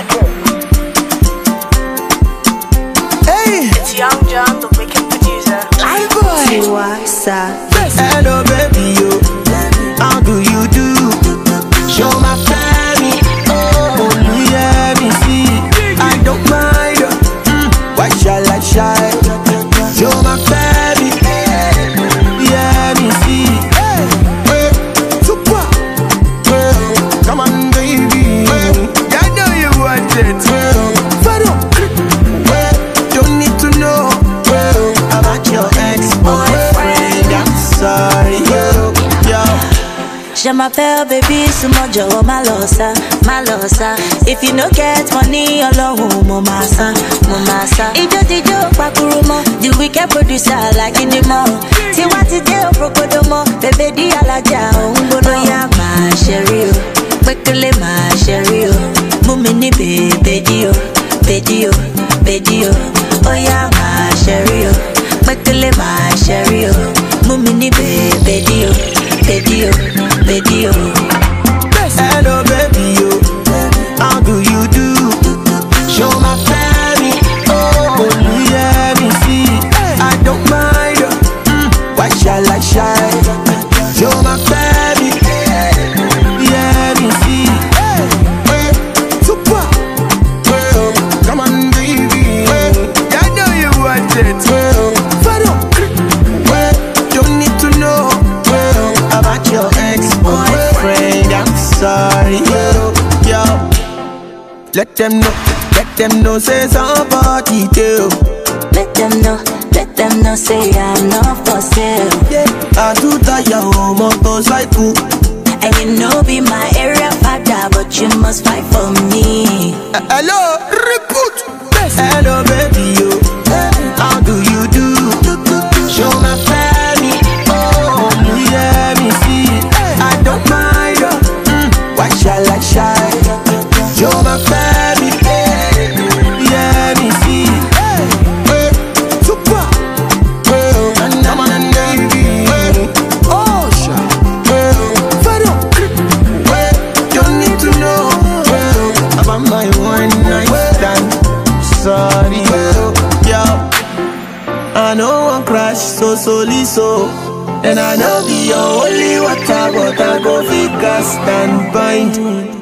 Hey, It's Young John, the wicked producer. live boy. Hello baby, yo. How do you do? Show my family. Oh, yeah, me see. I don't mind. Why shall I shy? Show my family. Yeah, me see. Hey, super. Come on, baby. I know you want it. Don't need to know about your ex-boyfriend. I'm sorry, yo. Je m'appelle baby, sumo jowo malosa. If you no get money, Ọlọ́run mo máa san. Ijó tijo pakurumo, the wicked producer like in the mall. Tiwa ti dé òfrokodo mọ́, bèbè di alájà òun gbóná. Bóyá máa ṣeré o, pékélé máa ṣeré o. Mú mi ní bèbèdí o. Bóyá máa ṣeré o, pékélé máa ṣeré o. Mú mi ní bèbèdí o. Hello baby, yo. How do you do? Show my family. Oh, yeah, me see. I don't mind. Why shall I shy? Show my family. Yeah, me see. Super. Come on, baby. I know you want it. Don't need to know about your ex-boyfriend. I'm sorry, yo. Let them know, say somebody do. Let them know, say I'm not for sale. Yeah, I do that your motorcycle. And you know be my area father, but you must fight for me. Hello, recruit. Hello, baby, yo. How do you do? Show my family. Oh, yeah, me see. I don't mind. Why shall I shy? Show my family. Yeah, me see. Super. Come on, baby. Oh, sure. Don't need to know about my one night stand. Sorry, yo. I know one crash so. And I know be your only water, but I go figure stand bind.